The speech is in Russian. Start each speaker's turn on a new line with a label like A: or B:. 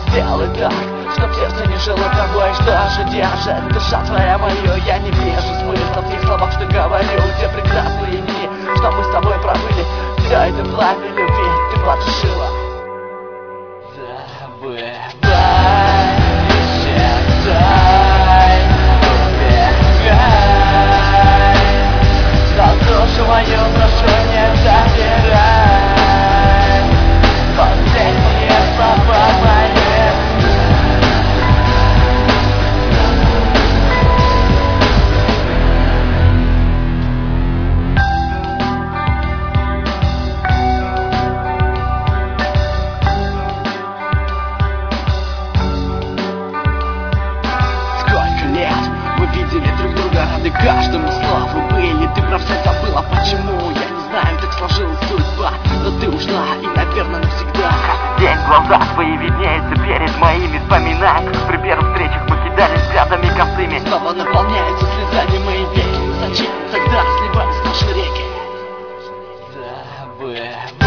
A: сделай так, чтоб сердце не жило тобой. Что же держит душа твоя мою? Я не вижу смысла в тех словах, что говорил. Те прекрасные дни, что мы с тобой пробыли, все это пламя любви ты потушила. Забывай, исчезай, убегай. За душу мою прошу, не забирай последние слова мои. Видели друг друга, рады каждому слову были. Ты про все забыла, почему? Я не знаю, так сложилась судьба. Но ты ушла и, наверное, навсегда.
B: День, глаза твои виднеются перед моими. Вспоминая, как при первых встречах мы кидались взглядами косыми.
A: Снова наполняются слезами мои веки. Зачем тогда сливались наши реки? Забывай.